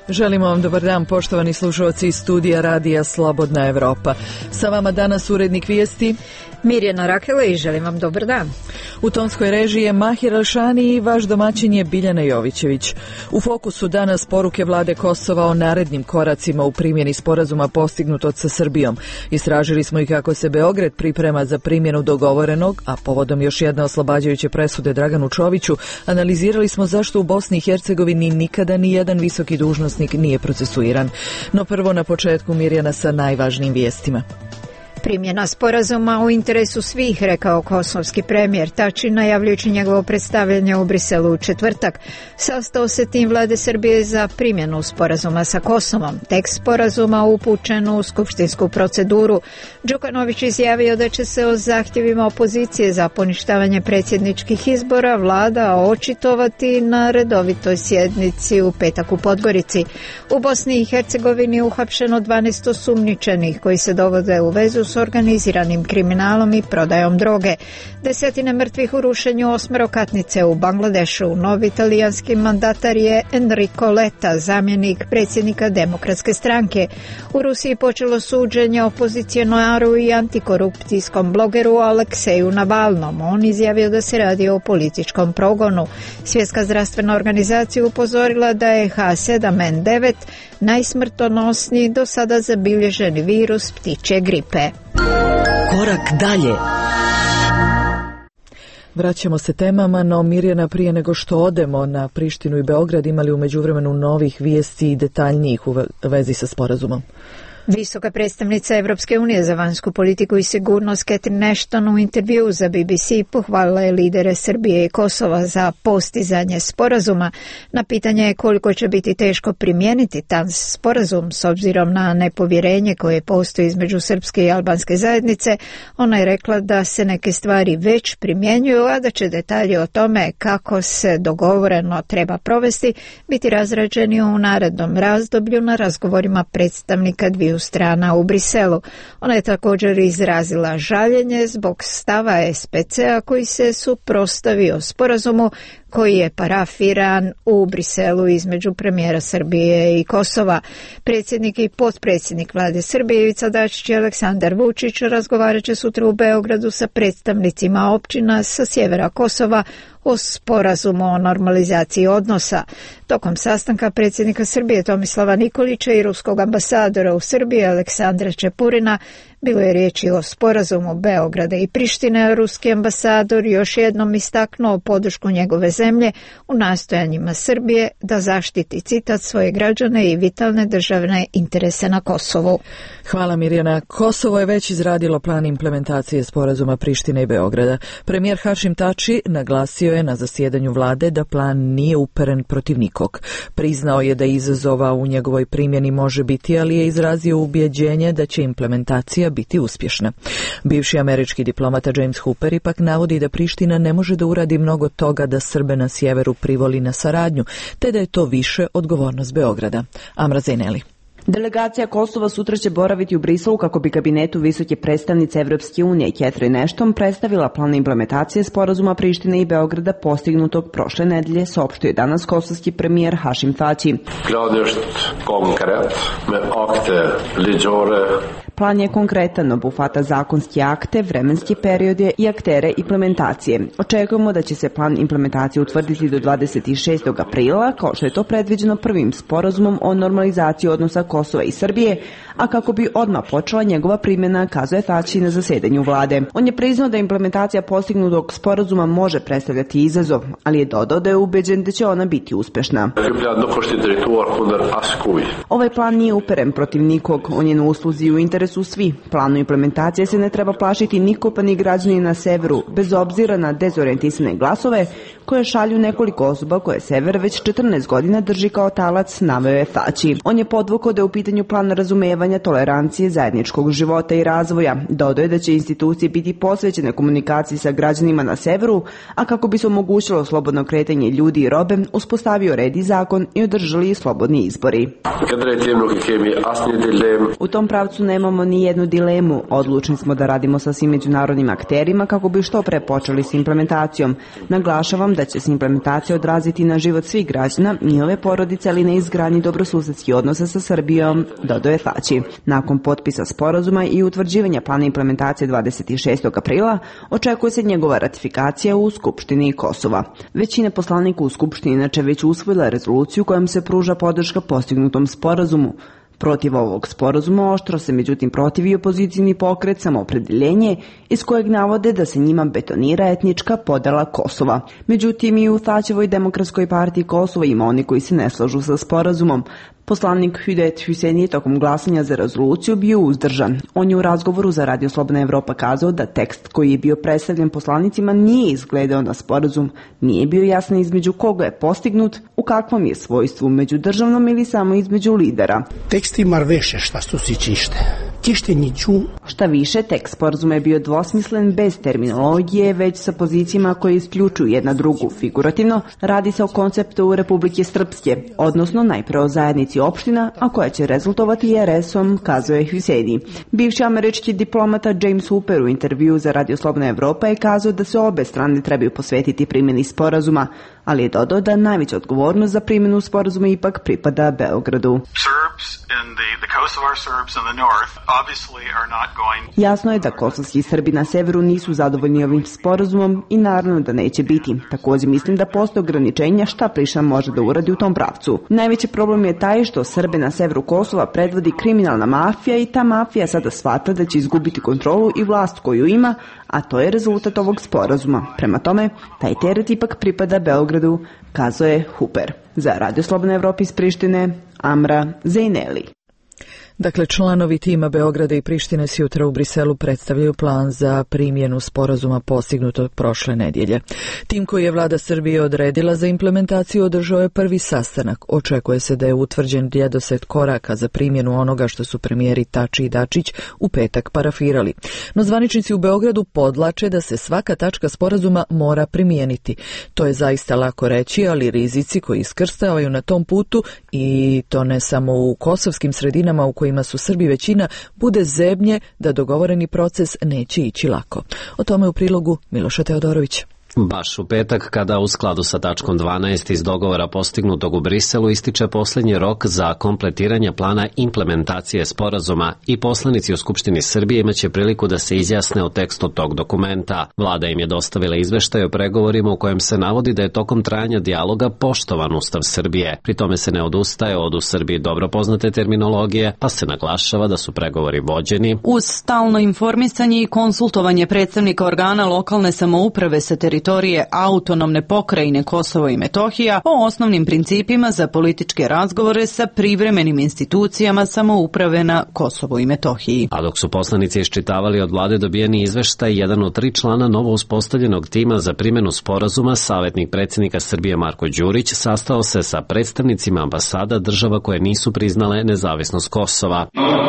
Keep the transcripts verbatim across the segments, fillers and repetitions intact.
Želimo vam dobar dan, poštovani slušalci iz studija Radija Slobodna Evropa. Sa vama danas urednik vijesti Mirjana Rakela i želim vam dobar dan. U tonskoj režiji je Mahir Alšani i vaš domaćin je Biljana Jovićević. U fokusu danas poruke vlade Kosova o narednim koracima u primjeni sporazuma postignutog sa Srbijom. Istražili smo i kako se Beograd priprema za primjenu dogovorenog, a povodom još jedne oslobađajuće presude Draganu Čoviću, analizirali smo zašto u Bosni i Hercegovini nikada ni jedan visoki dužnosnik nije procesuiran. No prvo na početku Mirjana sa najvažnijim vijestima. Primjena sporazuma u interesu svih, rekao kosovski premijer Tači, najavljujući njegovo predstavljanje u Briselu u četvrtak. Sastao se tim vlade Srbije za primjenu sporazuma sa Kosovom. Tekst sporazuma upućen u skupštinsku proceduru. Đukanović izjavio da će se o zahtjevima opozicije za poništavanje predsjedničkih izbora vlada očitovati na redovitoj sjednici u petak u Podgorici. U Bosni i Hercegovini uhapšeno dvanaest osumnjičenih koji se dovode u vezu s organiziranim kriminalom i prodajom droge. Desetine mrtvih u rušenju osmerokatnice u Bangladešu. Novi italijanski mandatar je Enrico Letta, zamjenik predsjednika Demokratske stranke. U Rusiji počelo suđenje opozicionaru i antikorupcijskom blogeru Alekseju Navalnom. On izjavio da se radi o političkom progonu. Svjetska zdravstvena organizacija upozorila da je H sedam N devet najsmrtonosniji do sada zabilježeni virus ptičje gripe. Korak dalje. Vraćamo se temama, no Mirjana, prije nego što odemo na Prištinu i Beograd, imali u međuvremenu novih vijesti i detaljnijih u vezi sa sporazumom? Visoka predstavnica Evropske unije za vanjsku politiku i sigurnost Catherine Ashton u intervjuu za B B C pohvalila je lidere Srbije i Kosova za postizanje sporazuma. Na pitanje koliko će biti teško primijeniti taj sporazum s obzirom na nepovjerenje koje postoji između srpske i albanske zajednice, ona je rekla da se neke stvari već primjenjuju, a da će detalji o tome kako se dogovoreno treba provesti biti razrađeni u narednom razdoblju na razgovorima predstavnika dviju strana u Briselu. Ona je također izrazila žaljenje zbog stava S P C-a koji se suprotstavio sporazumu koji je parafiran u Briselu između premijera Srbije i Kosova. Predsjednik i potpredsjednik vlade Srbije Ivica Dačić i Aleksandar Vučić razgovarat će sutra u Beogradu sa predstavnicima općina sa sjevera Kosova o sporazumu o normalizaciji odnosa. Tokom sastanka predsjednika Srbije Tomislava Nikolića i ruskog ambasadora u Srbiji Aleksandra Čepurina bilo je riječi o sporazumu Beograda i Prištine. Ruski ambasador još jednom istaknuo podršku njegove zemlje u nastojanjima Srbije da zaštiti, citat, svoje građane i vitalne državne interese na Kosovu. Hvala Mirjana. Kosovo je već izradilo plan implementacije sporazuma Prištine i Beograda. Premijer Hašim Tači naglasio je na zasjedanju vlade da plan nije uperen protiv nikog. Priznao je da izazova u njegovoj primjeni može biti, ali je izrazio ubjeđenje da će implementacija biti uspješna. Bivši američki diplomata James Hooper ipak navodi da Priština ne može da uradi mnogo toga da Srbe na sjeveru privoli na saradnju, te da je to više odgovornost Beograda. Amra Zaineli. Delegacija Kosova sutra će boraviti u Briselu kako bi kabinetu visoke predstavnice Evropske unije Catherine Ashton predstavila plan implementacije sporazuma Prištine i Beograda postignutog prošle nedelje, saopštio je danas kosovski premijer Hašim Tači. Plan je konkretan, obuhvata zakonske akte, vremenske periode i aktere implementacije. Očekujemo da će se plan implementacije utvrditi do dvadeset šestog aprila, kao što je to predviđeno prvim sporazumom o normalizaciji odnosa Kosova i Srbije, a kako bi odmah počela njegova primjena, kazuje Tači na zasedanju vlade. On je priznao da implementacija postignutog sporazuma može predstavljati izazov, ali je dodao da je ubeđen da će ona biti uspešna. Ovaj plan nije uperen protiv nikog, on je na usluzi i u interesu svi. Planu implementacije se ne treba plašiti niko, pa ni građani na severu, bez obzira na dezorijentisane glasove koje šalju nekoliko osoba koje sever već četrnaest godina drži kao talac, naveo je Tači. On je podvukao da je u pitanju plan razumevanja, tolerancije, zajedničkog života i razvoja. Dodao je da će institucije biti posvećene komunikaciji sa građanima na severu, a kako bi se omogućilo slobodno kretanje ljudi i robe, uspostavio red i zakon i održali slobodni izbori. U tom pravcu nema nemamo ni jednu dilemu, odlučni smo da radimo sa svim međunarodnim akterima kako bi što pre počeli s implementacijom. Naglašavam da će se implementacija odraziti na život svih građana, njihove porodice, ali na izgradnji dobrosusedskih odnosa sa Srbijom, dodao je Tači. Nakon potpisa sporazuma i utvrđivanja plana implementacije dvadeset šestog aprila, očekuje se njegova ratifikacija u Skupštini Kosova. Većina poslanika u Skupštini inače već usvojila rezoluciju kojom se pruža podrška postignutom sporazumu. Protiv ovog sporazuma oštro se međutim protivi opozicijni pokret Samoopredeljenje, iz kojeg navode da se njima betonira etnička podela Kosova. Međutim, i u Tačevoj demokratskoj partiji Kosova ima oni koji se ne slažu sa sporazumom. Poslanik Hüdet Hüseni je tokom glasanja za rezoluciju bio uzdržan. On je u razgovoru za Radio Slobodna Evropa kazao da tekst koji je bio predstavljen poslanicima nije izgledao na sporazum, nije bio jasno između koga je postignut, u kakvom je svojstvu, međudržavnom ili samo između lidera. Tekst ima više šta su si čište. Čište niču. Šta više, tekst sporazuma je bio dvosmislen bez terminologije, već sa pozicijama koje isključuju jedna drugu. Figurativno, radi se o konceptu Republike Srpske, odnosno najpre o zajednici opština, a koja će rezultovati er es-om, kazao je Hüseni. Bivši američki diplomata James Hooper u intervju za Radio Slobodna Evropa je kazao da se obe strane trebaju posvetiti primjeni sporazuma, ali je dodao da najveća odgovornost za primjenu sporazuma ipak pripada Beogradu. Jasno je da kosovski Srbi na severu nisu zadovoljni ovim sporazumom i naravno da neće biti. Također mislim da postoje ograničenja šta Priština može da uradi u tom pravcu. Najveći problem je taj što Srbe na severu Kosova predvodi kriminalna mafija i ta mafija sada shvata da će izgubiti kontrolu i vlast koju ima, a to je rezultat ovog sporazuma. Prema tome, taj teret ipak pripada Beogradu, kazao je Hooper. Za Radio Slobodna Evropa iz Prištine, Amra Zejneli. Dakle, članovi tima Beograda i Prištine s jutra u Briselu predstavljaju plan za primjenu sporazuma postignutog prošle nedjelje. Tim koji je vlada Srbije odredila za implementaciju održao je prvi sastanak. Očekuje se da je utvrđen redoslijed koraka za primjenu onoga što su premijeri Tači i Dačić u petak parafirali. No zvaničnici u Beogradu podlače da se svaka tačka sporazuma mora primijeniti. To je zaista lako reći, ali rizici koji iskrstavaju na tom putu, i to ne samo u kosovskim sredinama u kojima su Srbi većina, bude zebnje da dogovoreni proces neće ići lako. O tome u prilogu Miloša Teodorovića. Baš u petak, kada u skladu sa tačkom dvanaest iz dogovora postignutog u Briselu ističe posljednji rok za kompletiranje plana implementacije sporazuma i poslanici u Skupštini Srbije imaće priliku da se izjasne o tekstu tog dokumenta. Vlada im je dostavila izveštaj o pregovorima u kojem se navodi da je tokom trajanja dijaloga poštovan Ustav Srbije. Pri tome se ne odustaje od u Srbiji dobro poznate terminologije, pa se naglašava da su pregovori vođeni uz stalno informisanje i konsultovanje predstavnika organa lokalne samouprave sa teritorije teritorije autonomne pokrajine Kosovo i Metohija o osnovnim principima za političke razgovore sa privremenim institucijama samouprave na Kosovu i Metohiji. A dok su poslanici iščitavali od vlade dobijeni izveštaj, jedan od tri člana novo uspostavljenog tima za primjenu sporazuma, savjetnik predsjednika Srbije Marko Đurić, sastao se sa predstavnicima ambasada država koje nisu priznale nezavisnost Kosova.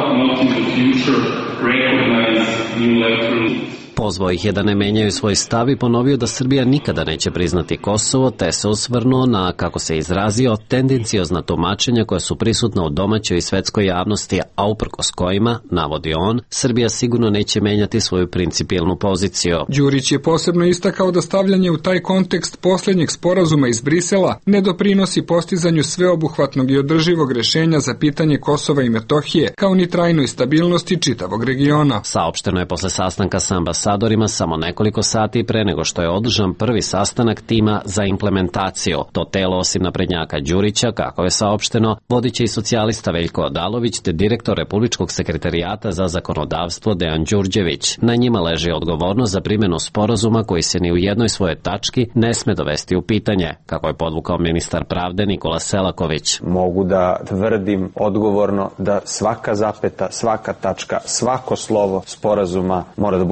Pozvao ih je da ne menjaju svoj stav i ponovio da Srbija nikada neće priznati Kosovo, te se osvrnuo na, kako se izrazio, tendenciozna tumačenja koja su prisutna u domaćoj i svetskoj javnosti, a uprkos kojima, navodi on, Srbija sigurno neće menjati svoju principijelnu poziciju. Đurić je posebno istakao da stavljanje u taj kontekst posljednjeg sporazuma iz Brisela ne doprinosi postizanju sveobuhvatnog i održivog rješenja za pitanje Kosova i Metohije, kao ni trajnoj stabilnosti čitavog regiona. Saopšteno je posle sastanka sa ambasadom samo nekoliko sati pre nego što je održan prvi sastanak tima za implementaciju. To telo, osim naprednjaka Đurića, kako je saopšteno, vodiće i socijalista Veljko Odalović te direktor Republičkog sekretarijata za zakonodavstvo Dejan Đurđević. Na njima leži odgovornost za primjenu sporazuma koji se ni u jednoj svojoj tački ne sme dovesti u pitanje, kako je podvukao ministar pravde Nikola Selaković. Mogu da tvrdim odgovorno da svaka zapeta, svaka tačka, svako slovo sporazuma mora da bude nešto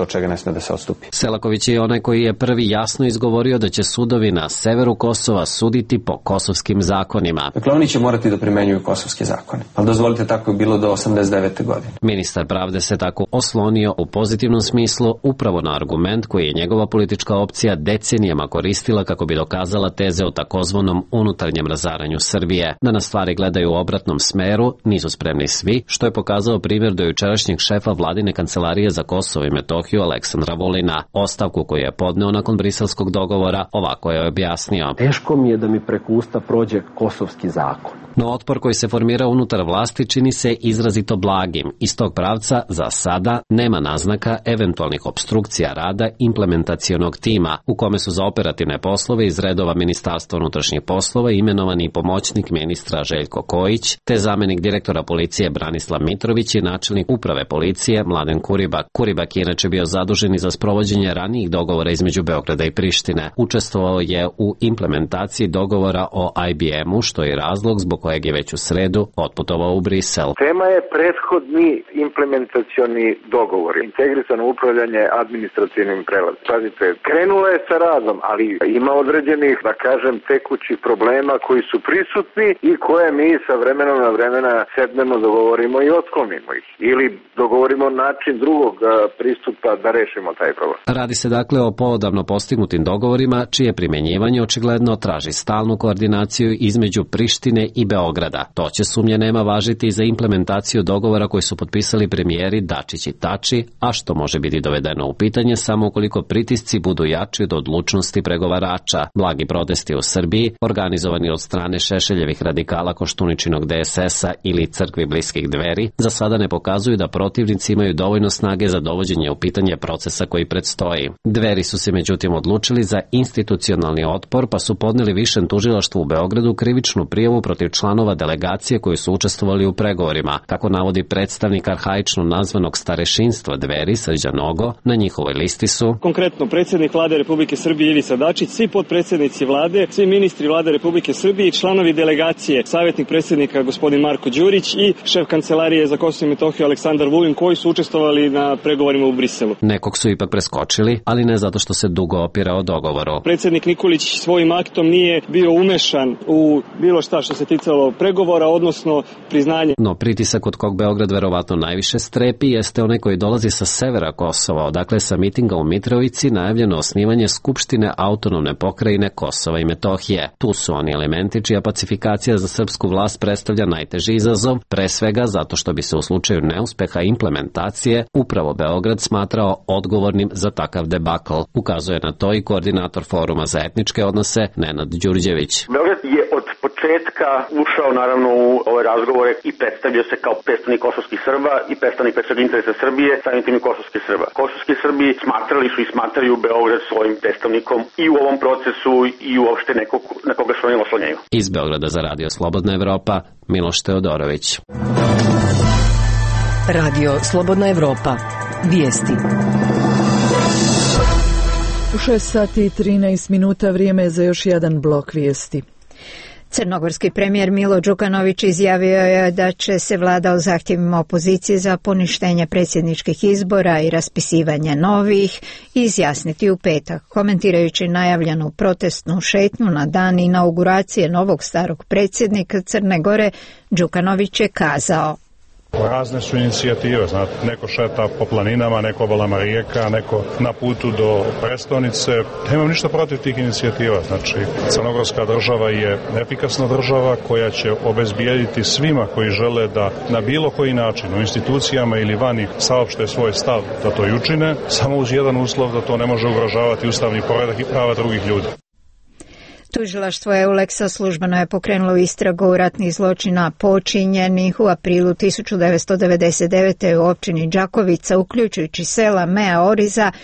od čega ne sme da se odstupi. Selaković je onaj koji je prvi jasno izgovorio da će sudovi na severu Kosova suditi po kosovskim zakonima. Dakle, oni će morati da primenjuju kosovske zakone. Ali dozvolite, tako je bilo do osamdeset devete godine. Ministar pravde se tako oslonio u pozitivnom smislu upravo na argument koji je njegova politička opcija decenijama koristila kako bi dokazala teze o takozvanom unutarnjem razaranju Srbije. Da na stvari gledaju u obratnom smeru nisu spremni svi, što je pokazao primjer do jučerašnjeg šefa vladine kancelarije za Kosovo i Metohiju Aleksandra Vulina. Ostavku koju je podneo nakon briselskog dogovora ovako je objasnio. Teško mi je da mi preko usta prođe kosovski zakon. No otpor koji se formira unutar vlasti čini se izrazito blagim. Iz tog pravca za sada nema naznaka eventualnih obstrukcija rada implementacionog tima, u kome su za operativne poslove iz redova Ministarstva unutrašnjih poslova imenovani pomoćnik ministra Željko Kojić, te zamenik direktora policije Branislav Mitrović i načelnik uprave policije Mladen Kuribak. Kuribak je inače bio zadužen i za sprovođenje ranijih dogovora između Beograda i Prištine. Učestvovao je u implementaciji dogovora o I B M-u, što je razlog zbog kojeg je već u sredu otputovao u Brisel. Tema je prethodni implementacioni dogovor, integrisano upravljanje administrativnim prelazom. Pazite, krenulo je sa radom, ali ima određenih, da kažem, tekućih problema koji su prisutni i koje mi sa vremenom na vremena sednemo, dogovorimo i otklonimo ih. Ili dogovorimo način drugog pristupa da rešimo taj problem. Radi se dakle o poodavno postignutim dogovorima, čije primjenjivanje očigledno traži stalnu koordinaciju između Prištine i Beograda. To će, sumnje nema, važiti i za implementaciju dogovora koji su potpisali premijeri Dačić i Tači, a što može biti dovedeno u pitanje samo ukoliko pritisci budu jači od odlučnosti pregovarača. Blagi protesti u Srbiji, organizovani od strane Šešeljevih radikala Koštuničinog D S S-a ili crkvi bliskih Dveri, za sada ne pokazuju da protivnici imaju dovoljno snage za dovođenje u pitanje procesa koji predstoji. Dveri su se međutim odlučili za institucionalni otpor, pa su podneli Višem tužilaštvu u Beogradu krivičnu prijavu protiv članova delegacije koji su učestvovali u pregovorima. Kako navodi predstavnik arhaično nazvanog starešinstva Dveri Srđan Nogo, na njihovoj listi su konkretno predsjednik Vlade Republike Srbije Ivica Dačić, svi potpredsjednici Vlade, svi ministri Vlade Republike Srbije i članovi delegacije, savjetnik predsjednika gospodin Marko Đurić i šef kancelarije za Kosovo i Metohiju Aleksandar Vulin, koji su učestvovali na pregovorima u Briselu. Nekog su ipak preskočili, ali ne zato što se dugo opirao dogovoru. Predsjednik Nikolić svojim aktom nije bio umešan u bilo šta što se ticalo pregovora, odnosno priznanje. No pritisak od kog Beograd verovatno najviše strepi jeste onaj koji dolazi sa severa Kosova, odakle sa mitinga u Mitrovici najavljeno osnivanje Skupštine autonomne pokrajine Kosova i Metohije. Tu su oni elementi čija pacifikacija za srpsku vlast predstavlja najteži izazov, pre svega zato što bi se u slučaju neuspeha implementacije upravo Beograd smatrao odgovornim za takav debakl. Ukazuje na to i koordinator Foruma za etničke odnose Nenad Đurđević. Beograd je od početka ušao naravno u ove razgovore i predstavio se kao predstavnik kosovskih Srba i predstavnik predstavnika interesa Srbije, samim tim i kosovskih Srba. Kosovski Srbi smatrali su i smatraju Beograd svojim predstavnikom i u ovom procesu i uopšte nekog na koga se oni oslanjaju. Iz Beograda za Radio Slobodna Evropa, Miloš Teodorović. Radio Slobodna Evropa. Vijesti. U šest sati i trinaest minuta vrijeme je za još jedan blok vijesti. Crnogorski premijer Milo Đukanović izjavio je da će se vlada o zahtjevima opozicije za poništenje predsjedničkih izbora i raspisivanje novih izjasniti u petak. Komentirajući najavljenu protestnu šetnju na dan inauguracije novog starog predsjednika Crne Gore, Đukanović je kazao: razne su inicijative, znate, neko šeta po planinama, neko obalama rijeka, neko na putu do prestonice. Nemam ništa protiv tih inicijativa, znači crnogorska država je efikasna država koja će obezbijediti svima koji žele da na bilo koji način u institucijama ili vani saopšte svoj stav da to i učine, samo uz jedan uslov da to ne može ugrožavati ustavni poredak i prava drugih ljudi. Tužilaštvo Euleksa službeno je pokrenulo istragu ratnih zločina počinjenih u aprilu tisuću devetsto devedeset devete. u općini Đakovica, uključujući sela Mea Oriza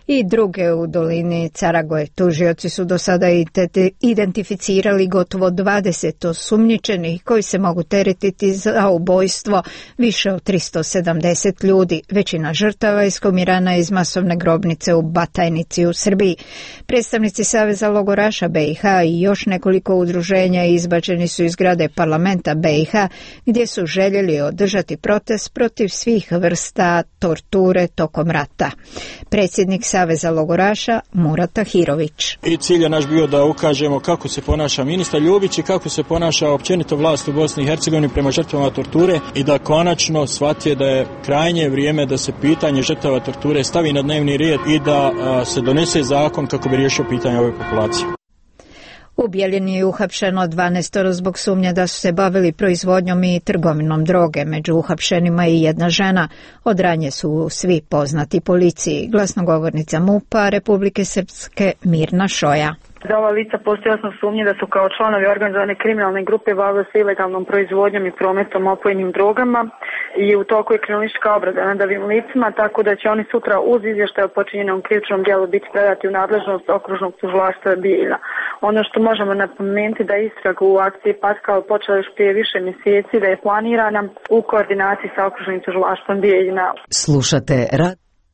i druge u dolini Caragoje. Tužioci su do sada identificirali gotovo dvadeset osumnjičenih koji se mogu teretiti za ubojstvo više od tristo sedamdeset ljudi. Većina žrtava iskumirana iz masovne grobnice u Batajnici u Srbiji. Predstavnici Saveza logoraša B i H i još nekoliko udruženja izbačeni su iz zgrade parlamenta B i H gdje su željeli održati protest protiv svih vrsta torture tokom rata. Predsjednik Saveza logoraša Murat Tahirović. I cilj je naš bio da ukažemo kako se ponaša ministar Ljubić i kako se ponaša općenito vlast u Bosni i Hercegovini prema žrtvama torture i da konačno shvati da je krajnje vrijeme da se pitanje žrtava torture stavi na dnevni red i da a, se donese zakon kako bi riješio pitanje ove populacije. U Bijeljini je uhapšeno dvanaestoro zbog sumnje da su se bavili proizvodnjom i trgovinom droge. Među uhapšenima i jedna žena. Od ranije su svi poznati policiji. Glasnogovornica M U P-a Republike Srpske Mirna Šoja. Za ova lica postoji osnov sumnje da su kao članovi organizovane kriminalne grupe bavili se ilegalnom proizvodnjom i prometom opojnim drogama i u toku je kriminalistička obrada nad ovim licima, tako da će oni sutra uz izvještaj o počinjenom krivičnom djelu biti predati u nadležnost okružnog tužilaštva Bijeljina. Ono što možemo napomenuti da istraga u akciji Patkal počela još prije više mjeseci, da je planirana u koordinaciji sa okružnim tužilaštvom Bijeljina. Slušate rad.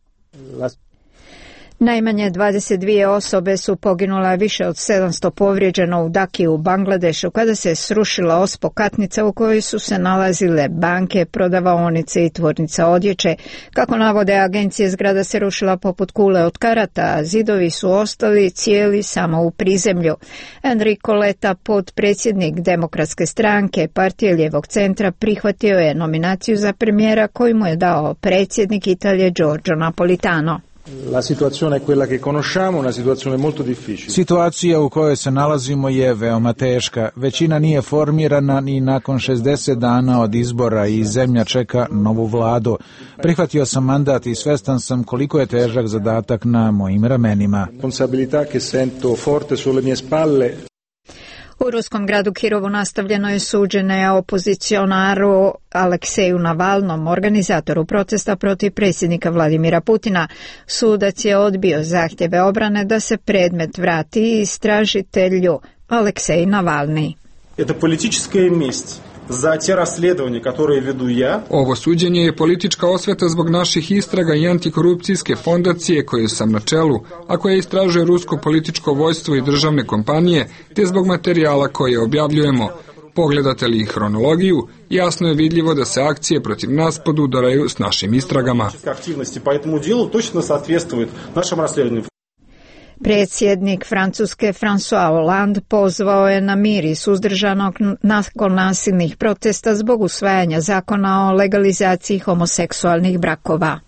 Najmanje dvadeset dvije osobe su poginula, više od sedamsto povrijeđeno u Daki u Bangladešu kada se srušila ospokatnica u kojoj su se nalazile banke, prodavaonice i tvornica odjeće. Kako navode agencije, zgrada se rušila poput kule od karata, a zidovi su ostali cijeli samo u prizemlju. Enrico Letta, potpredsjednik Demokratske stranke partije Lijevog centra, prihvatio je nominaciju za premijera koju mu je dao predsjednik Italije Giorgio Napolitano. La situazione è quella che conosciamo, una situazione molto difficile. Situacija u kojoj se nalazimo je veoma teška. Većina nije formirana ni nakon šezdeset dana od izbora i zemlja čeka novu vladu. Prihvatio sam mandat i svestan sam koliko je težak zadatak na mojim ramenima. Responsabilità che sento forte sulle mie spalle. U ruskom gradu Kirovu nastavljeno je suđenje opozicionaru Alekseju Navalnom, organizatoru protesta protiv predsjednika Vladimira Putina. Sudac je odbio zahtjeve obrane da se predmet vrati istražitelju Aleksej Navalni. Это политическая месть. Za te rasledovanje koje vedu ja. Ovo suđenje je politička osveta zbog naših istraga i antikorupcijske fondacije koju sam na čelu, a koja istražuje rusko političko vojstvo i državne kompanije, te zbog materijala koje objavljujemo. Pogledate li hronologiju, jasno je vidljivo da se akcije protiv nas podudaraju s našim istragama. Aktivnosti po этому делу точно соответствуют нашим расследованиям. Predsjednik Francuske François Hollande pozvao je na mir i suzdržanog nakon nasilnih protesta zbog usvajanja zakona o legalizaciji homoseksualnih brakova.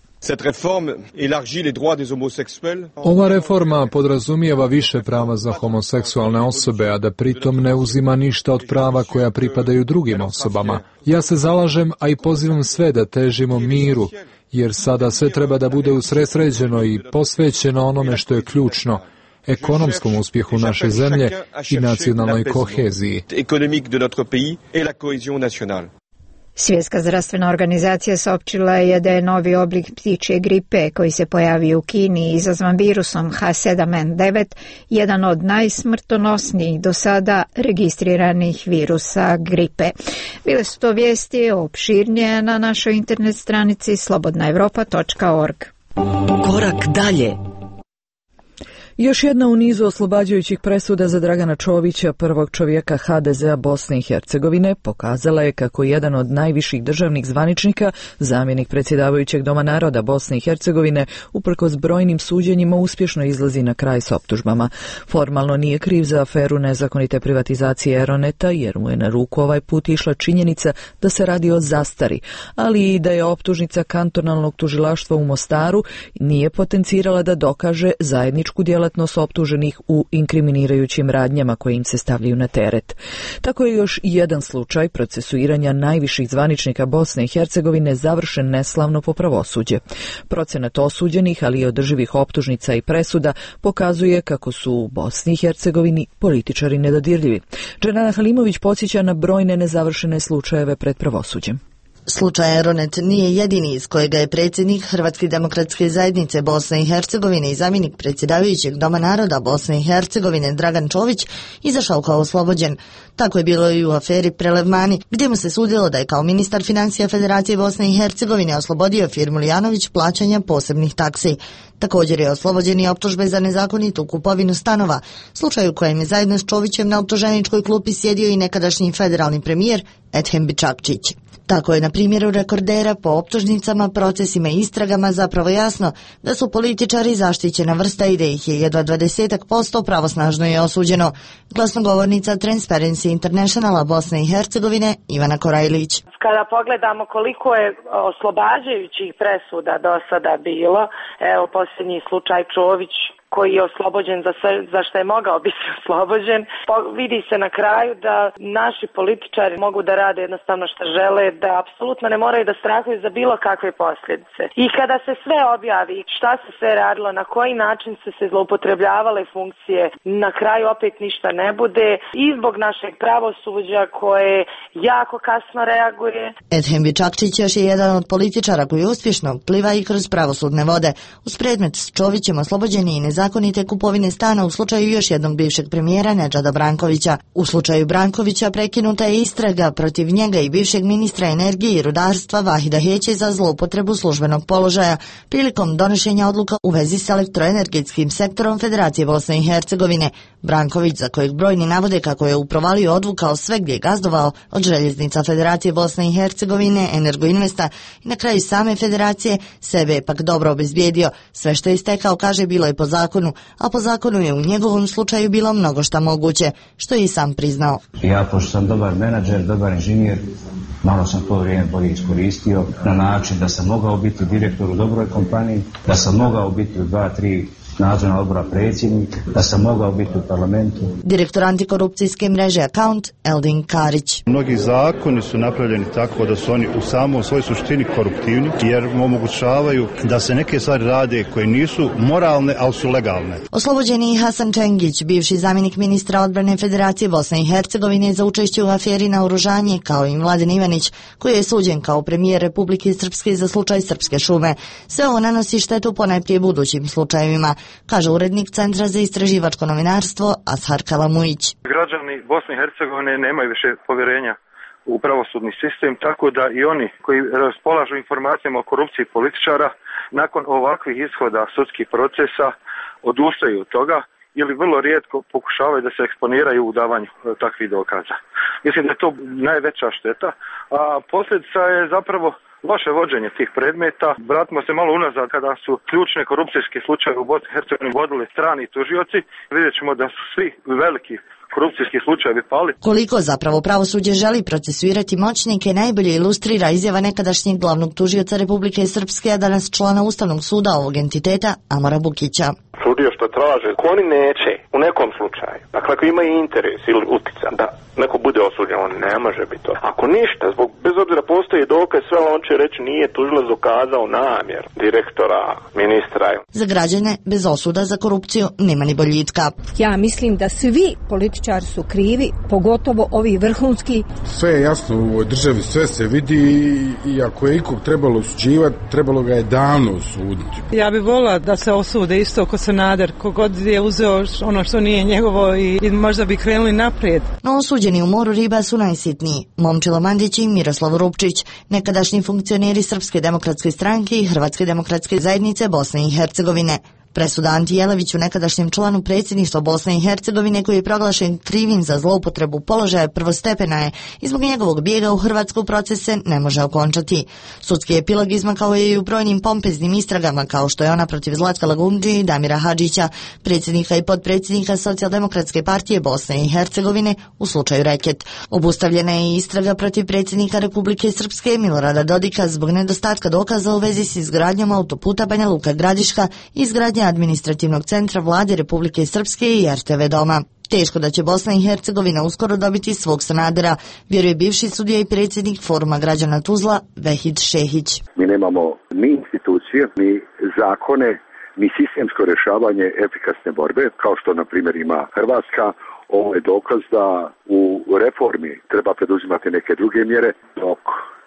Ova reforma podrazumijeva više prava za homoseksualne osobe, a da pritom ne uzima ništa od prava koja pripadaju drugim osobama. Ja se zalažem, a i pozivam sve da težimo miru, jer sada sve treba da bude usredsređeno i posvećeno onome što je ključno, ekonomskom uspjehu naše zemlje i nacionalnoj koheziji. Svjetska zdravstvena organizacija saopćila je da je novi oblik ptičje gripe koji se pojavio u Kini izazvan virusom H sedam N devet jedan od najsmrtonosnijih do sada registriranih virusa gripe. Bile su to vijesti opširnije na našoj internet stranici slobodna europa točka org. Korak dalje. Još jedna u nizu oslobađajućih presuda za Dragana Čovića, prvog čovjeka H D Z-a Bosne i Hercegovine, pokazala je kako jedan od najviših državnih zvaničnika, zamjenik predsjedavajućeg Doma naroda Bosne i Hercegovine, uprkos brojnim suđenjima uspješno izlazi na kraj s optužbama. Formalno nije kriv za aferu nezakonite privatizacije Eroneta, jer mu je na ruku ovaj put išla činjenica da se radi o zastari, ali i da je optužnica kantonalnog tužilaštva u Mostaru nije potencirala da dokaže zajedničku djelatnost optuženih u inkriminirajućim radnjama koje im se stavljaju na teret. Tako je još jedan slučaj procesuiranja najviših zvaničnika Bosne i Hercegovine završen neslavno po pravosuđe. Procenat osuđenih, ali i održivih optužnica i presuda pokazuje kako su u Bosni i Hercegovini političari nedodirljivi. Dženana Halimović podsjeća na brojne nezavršene slučajeve pred pravosuđem. Slučaj Aeronet nije jedini iz kojega je predsjednik Hrvatske demokratske zajednice Bosne i Hercegovine i zamjenik predsjedavajućeg Doma naroda Bosne i Hercegovine Dragan Čović izašao kao oslobođen. Tako je bilo i u aferi Prelevmani, gdje mu se sudilo da je kao ministar financija Federacije Bosne i Hercegovine oslobodio firmu Lijanović plaćanja posebnih taksi. Također je oslobođen i optužbe za nezakonitu kupovinu stanova, slučaj u kojem je zajedno s Čovićem na optuženičkoj klupi sjedio i nekadašnji federalni premijer Edhem Bičakčić. Tako je na primjeru Rekordera po optužnicama, procesima i istragama zapravo jasno da su političari zaštićena vrsta i da ih je jedva dvadeset posto pravosnažno je osuđeno. Glasnogovornica Transparency Internationala Bosne i Hercegovine Ivana Korajlić. Kada pogledamo koliko je oslobađajućih presuda do sada bilo, evo posljednji slučaj Čović koji je oslobođen za sve za što je mogao biti oslobođen, vidi se na kraju da naši političari mogu da rade jednostavno što žele, da apsolutno ne moraju da strahuju za bilo kakve posljedice. I kada se sve objavi, šta se sve radilo, na koji način su se zloupotrebljavale funkcije, na kraju opet ništa ne bude i zbog našeg pravosuđa koje jako kasno reaguje. Edhem Bičakčić još je jedan od političara koji uspješno pliva i kroz pravosudne vode. Uz predmet s Čovićem oslobođen je i nezakonite kupovine stana u slučaju još jednog bivšeg premijera Nedžada Brankovića. U slučaju Brankovića prekinuta je istraga protiv njega i bivšeg ministra energije i rudarstva Vahida Heće za zloupotrebu službenog položaja prilikom donošenja odluka u vezi s elektroenergetskim sektorom Federacije Bosne i Hercegovine. Branković, za kojeg brojni navode kako je u provaliju odvukao sve gdje je gazdovao, od željeznica Federacije Bosne i Hercegovine, Energoinvesta i na kraju same federacije, sebe je pak dobro obezbijedio. Sve što je istekao, kaže, bilo je po zakonu, a po zakonu je u njegovom slučaju bilo mnogo šta moguće, što je i sam priznao. Ja, pošto sam dobar menadžer, dobar inženjer, malo sam to vrijeme bolje iskoristio na način da sam mogao biti direktor u dobroj kompaniji, da sam mogao biti u dva, tri nadzorna odbora predsjednik, da sam mogao biti u parlamentu. Direktor antikorupcijske mreže Account, Eldin Karić. Mnogi zakoni su napravljeni tako da su oni u samom svojoj suštini koruptivni, jer omogućavaju da se neke stvari rade koje nisu moralne, ali su legalne. Oslobođeni Hasan Čengić, bivši zamjenik ministra odbrane Federacije Bosne i Hercegovine za učešće u aferi naoružanje, kao i Mladen Ivanić, koji je suđen kao premijer Republike Srpske za slučaj Srpske šume. Sve ovo nanosi štetu ponajprije budućim slučajevima, kaže urednik Centra za istraživačko novinarstvo Ashar Kalamujić. Građani Bosne i Hercegovine nemaju više povjerenja u pravosudni sistem, tako da i oni koji raspolažu informacijama o korupciji političara nakon ovakvih ishoda sudskih procesa odustaju od toga ili vrlo rijetko pokušavaju da se eksponiraju u davanju takvih dokaza. Mislim da je to najveća šteta, a posljedica je zapravo loše vođenje tih predmeta. Vratimo se malo unazad kada su ključne korupcijske slučaje u Bosni i Hercegovini vodili strani tužioci. Vidjet ćemo da su svi veliki korupcijski slučajevi pali. Koliko zapravo pravosuđe želi procesuirati moćnike najbolje ilustrira izjava nekadašnjeg glavnog tužioca Republike Srpske, a danas člana Ustavnog suda ovog entiteta Amora Bukića. Sudio što traže, ako oni neće u nekom slučaju, dakle ako imaju interes ili utican da neko bude osuđen, on ne može biti to. Ako ništa, zbog, bez obzira postoji dokaz, sve on će reći nije tužilac dokazao namjer direktora, ministra. Za građane bez osuda za korupciju nema ni boljitka. Ja mislim da svi političari su krivi, pogotovo ovi vrhunski. Sve je jasno u ovoj državi, sve se vidi i ako je ikog trebalo osuđivati, trebalo ga je davno osuditi. Ja bih volila da se osude isto ko Sanader, kogod je uzeo ono što nije njegovo i, i možda bi krenuli naprijed. No osuđeni u moru riba su najsitniji. Momčilo Mandić i Miroslav Rupčić, nekadašnji funkcioneri Srpske demokratske stranke i Hrvatske demokratske zajednice Bosne i Hercegovine. Presuda Anti Jelaviću, nekadašnjem članu predsjedništva Bosne i Hercegovine koji je proglašen krivim za zloupotrebu položaja prvostepena je i zbog njegovog bijega u Hrvatsku proces se ne može okončati. Sudski epilog izmakao je i u brojnim pompeznim istragama kao što je ona protiv Zlatka Lagundži i Damira Hadžića, predsjednika i potpredsjednika Socijaldemokratske partije Bosne i Hercegovine u slučaju Reket. Obustavljena je i istraga protiv predsjednika Republike Srpske Milorada Dodika zbog nedostatka dokaza u vezi s izgradnjom autoputa Banja Luka-Gradiška i izgradnja administrativnog centra vlade Republike Srpske i er te ve doma. Teško da će Bosna i Hercegovina uskoro dobiti svog Sanadera, vjeruje bivši sudija i predsjednik Foruma građana Tuzla Vehid Šehić. Mi nemamo ni institucije, ni zakone, ni sistemsko rješavanje efikasne borbe, kao što na primjer ima Hrvatska. Ovo je dokaz da u reformi treba preduzimati neke druge mjere, dok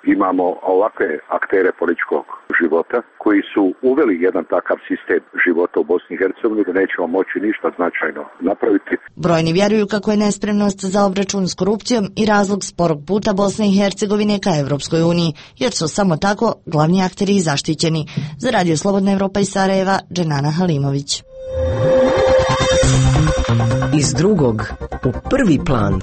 imamo ovakve aktere političkog života koji su uveli jedan takav sistem života u Bosni i Hercegovini da nećemo moći ništa značajno napraviti. Brojni vjeruju kako je nespremnost za obračun s korupcijom i razlog sporog puta Bosne i Hercegovine ka Evropskoj uniji, jer su samo tako glavni akteri i zaštićeni. Za Radio Slobodna Evropa iz Sarajeva, Dženana Halimović. Iz drugog u prvi plan.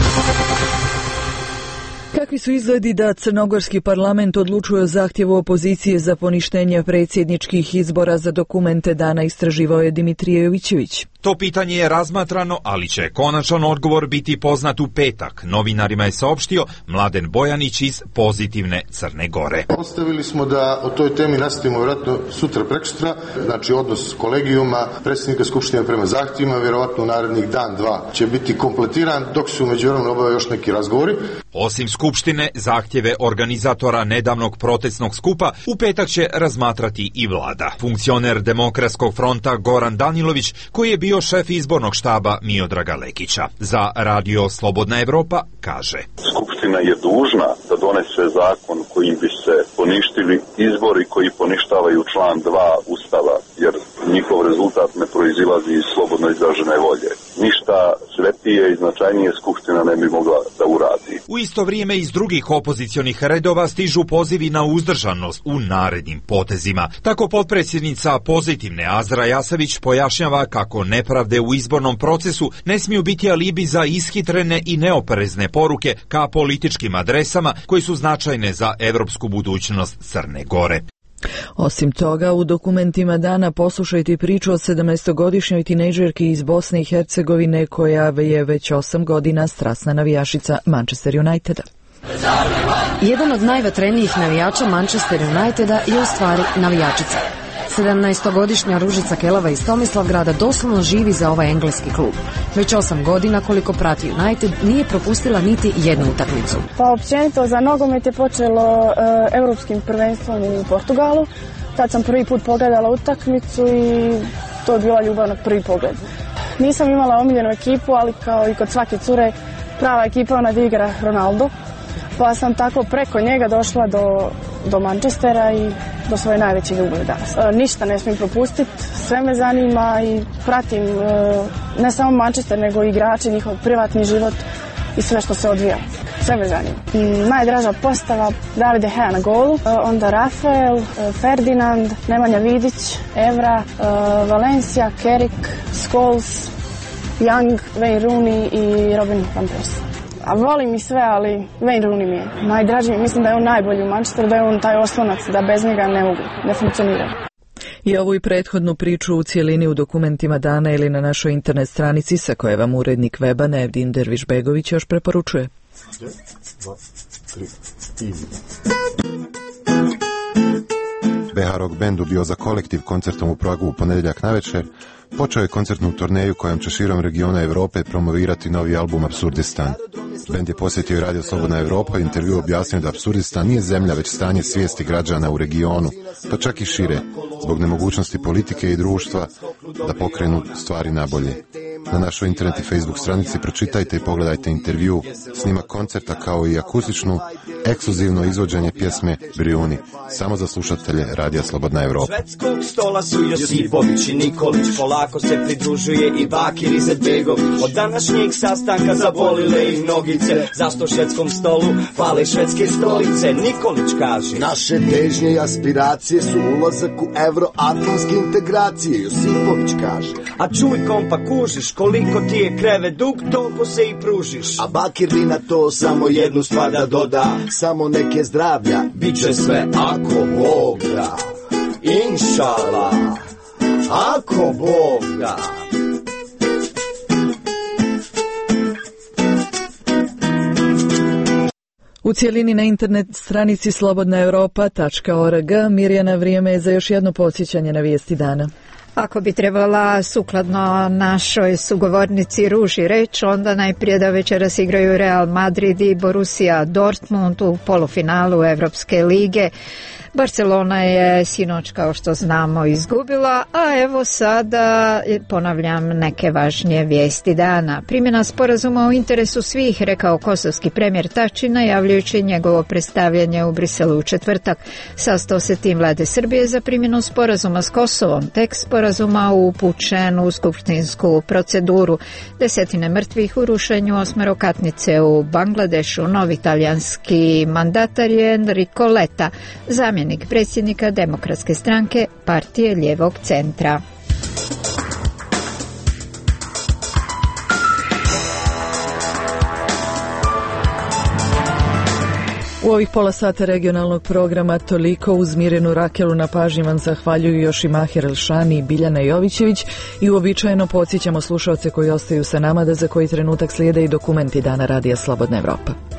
Kakvi su izgledi da crnogorski parlament odlučuje o zahtjevu opozicije za poništenje predsjedničkih izbora za dokumente dana istraživao je Dimitrije Jovićević? To pitanje je razmatrano, ali će konačan odgovor biti poznat u petak. Novinarima je saopštio Mladen Bojanić iz Pozitivne Crne Gore. Ostavili smo da o toj temi nastavimo vjerojatno sutra prekosutra, znači odnos kolegijuma, predsjednika Skupštine prema zahtjevima, vjerojatno u narednih dan, dva će biti kompletiran, dok su međuvremenu obave još neki razgovori. Osim Skupštine, zahtjeve organizatora nedavnog protestnog skupa u petak će razmatrati i vlada. Funkcioner Demokratskog fronta Goran Danilović, koji je bio šef izbornog štaba Miodraga Lekića. Za Radio Slobodna Evropa kaže: Skupština je dužna da donese zakon kojim bi se poništili izbori koji poništavaju član dva Ustava, jer njihov rezultat ne proizilazi iz slobodno izražene volje. Ništa svetije i značajnije Skupština ne bi mogla da uradi. U isto vrijeme iz drugih opozicionih redova stižu pozivi na uzdržanost u narednim potezima. Tako potpredsjednica Pozitivne Azra Jasavić pojašnjava kako nepravde u izbornom procesu ne smiju biti alibi za ishitrene i neoprezne poruke ka političkim adresama koji su značajne za evropsku budućnost Crne Gore. Osim toga, u dokumentima dana poslušajte priču o sedamnaestogodišnjoj tinejdžerki iz Bosne i Hercegovine koja je već osam godina strasna navijašica Manchester Uniteda. Jedan od najvatrenijih navijača Manchester Uniteda je u stvari navijačica. sedamnaestogodišnja Ružica Kelava iz Tomislavgrada doslovno živi za ovaj engleski klub. Već osam godina koliko prati United nije propustila niti jednu utakmicu. Pa općenito za nogomet je počelo e, europskim prvenstvom u Portugalu. Tad sam prvi put pogledala utakmicu i to je bila ljubav na prvi pogled. Nisam imala omiljenu ekipu, ali kao i kod svake cure prava ekipa ona igra Ronaldo. Pa sam tako preko njega došla do, do Manchestera i do svoje najveće ljubavi danas. E, ništa ne smijem propustiti, sve me zanima i pratim e, ne samo Manchester, nego i igrače, njihov privatni život i sve što se odvija. Sve me zanima. Mm, najdraža postava David De Gea na golu, e, onda Rafael, e, Ferdinand, Nemanja Vidić, Evra, e, Valencia, Kerik, Scholes, Young, Wayne Rooney i Robin van Persie. A volim i sve, ali Wayne Rooney mi je najdraži. Mislim da je on najbolji u Manchesteru, da je on taj oslonac, da bez njega ne mogu, ne funkcionira. I ovu i prethodnu priču u cijelini u dokumentima dana ili na našoj internet stranici sa koje vam urednik weba Nevdin Derviš-Begović još preporučuje. be ha Rock Bandu bio za kolektiv koncertom u Pragu u ponedjeljak navečer, počeo je koncertnu turneju kojom će širom regiona Europe promovirati novi album Apsurdistan. Bend je posjetio Radio Slobodna Evropa i intervju objasnio da Apsurdistan nije zemlja, već stanje svijesti građana u regionu, pa čak i šire, zbog nemogućnosti politike i društva da pokrenu stvari nabolje. Na našoj internet i Facebook stranici pročitajte i pogledajte intervju, snimak koncerta kao i akustičnu, ekskluzivno izvođenje pjesme Brijuni, samo za slušatelje Radija Slobodna Evropa. Švedskog stola su Josipović i Nikolić, polako se pridružuje i Bakir Izetbegov. Od današnjeg sastanka zabolile ih nogice, zašto švedskom stolu fale švedske stolice. Nikolić kaže: naše težnje i aspiracije su ulazak u euroatlantske integracije. Josipović kaže: a čuj kompa, kužiš koliko ti je kreve dug, toliko se i pružiš. A Bakir bi na to samo jednu stvar da doda, samo neke zdravlja, bit će sve ako Bog da. Inšala, ako Bog da. U cijelini na internet stranici slobodna europa tačka org. Mirjana, vrijeme je za još jedno podsjećanje na vijesti dana. Ako bi trebala sukladno našoj sugovornici Ruži reći, onda najprije da večeras igraju Real Madrid i Borussia Dortmund u polufinalu Evropske lige. Barcelona je sinoć, kao što znamo, izgubila, a evo sada ponavljam neke važnije vijesti dana. Primjena sporazuma o interesu svih, rekao kosovski premijer Tači, najavljujući njegovo predstavljanje u Briselu u četvrtak. Sastao se tim vlade Srbije za primjenu sporazuma s Kosovom. Tekst sporazuma upućen u skupštinsku proceduru. Desetine mrtvih u rušenju osmerokatnice u Bangladešu. Novi talijanski mandatar je Enrico Letta, zamjenik predsjednika Demokratske stranke partije lijevog centra. U ovih pola sata regionalnog programa toliko. Uz Mirjanu Rakelu na pažnji vam zahvaljuju još i Mahir Elšani i Biljana Jovićević i uobičajeno podsjećamo slušalce koji ostaju sa nama da za koji trenutak slijede i dokumenti Dana Radija Slobodna Evropa.